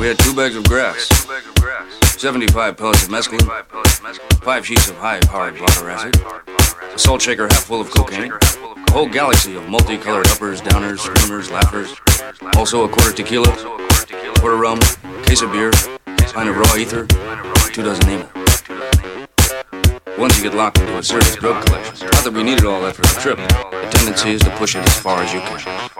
We had 2 bags of grass, 75 pellets of mescaline, 5 sheets of high-powered blotter acid, a salt shaker half full of cocaine, a whole galaxy of multicolored uppers, downers, screamers, laughers, also a quarter tequila, quarter rum, case of beer, pint of raw ether, 2 dozen ammo. Once you get locked into a serious drug collection, not that we needed all that for the trip, the tendency is to push it as far as you can.